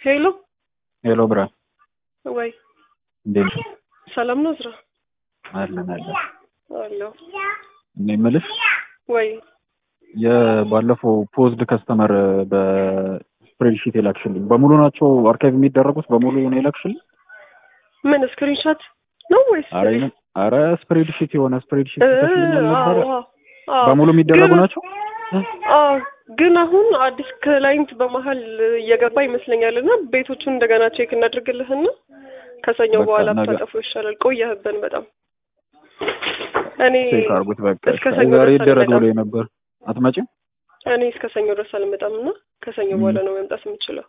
ሄሎ ሄሎ ብራ ወይ እንዴት ሰላም ነው ዝራ አለን አለው እኔ የምልሽ ወይ የባለፈው ፖዝድ ከስተመር በስፕሬድሺት የላክሽልኝ በሙሉ ናቸው አርካይቭ የሚደረጉት በሙሉ ነው የላክሽልኝ ምን ስክሪንሾት ነው ወይስ አረ ስፕሬድሺት የሆነ ስፕሬድሺት ተሽልኝ ነበር በሙሉ የሚደረጉ ናቸው ግን አሁን አዲስ ክላይንት በመሃል እየገባ ይመስለኛልና ቤቶቹን እንደገና ቼክ እናድርግልህና ከሰኞ በኋላ ታጠፉ ይሻላል ቆየህብን በጣም እኔ ካርጉት በቃ ዛሬ ይደረጋል ነበር አትመጪም እኔ እስከ ሰኞ ድረስ አልመጣምና ከሰኞ በኋላ ነው መምጣት የምችለው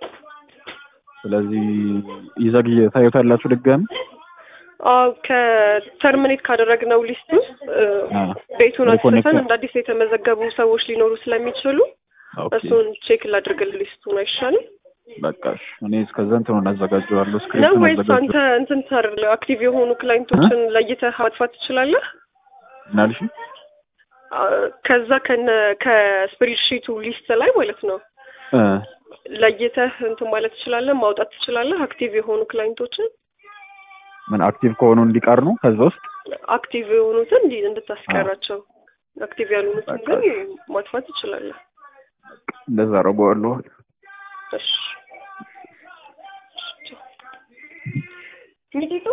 ስለዚህ ይዘግይ ታዩታላችሁ ድጋሚ ከተርሚኔት ካደረግነው ሊስት ቤቱን አስፈተን እንደ አዲስ የተመዘገቡ ሰዎች ሊኖሩ ስለሚችሉ እሱን ቼክ ላድርግልህ ሊስቱን አይሻልም በቃሽ እኔ እስከዛ እንትኑን አዘጋጀዋለሁ ስክሪፕት ነው ወይስ አንተ እንትን ታርለ አክቲቭ የሆኑ ክላይንቶችን ለይተህ ማጥፋት ትችላለህ እናልሽ ከዛ ከስፕሬድሺቱ ሊስት ላይ ማለት ነው ለይተህ እንትን ማለት ትችላለህ ማውጣት ትችላለህ አክቲቭ የሆኑ ክላይንቶችን ምን አክቲቭ ከሆኑ እንዲቀር ነው ከዛ ውስጥ አክቲቭ የሆኑትን እንድታስቀራቸው አክቲቭ ያልሆኑትን ግን ማጥፋት ትችላለህ እንደዛ አደርገዋለሁ እሺ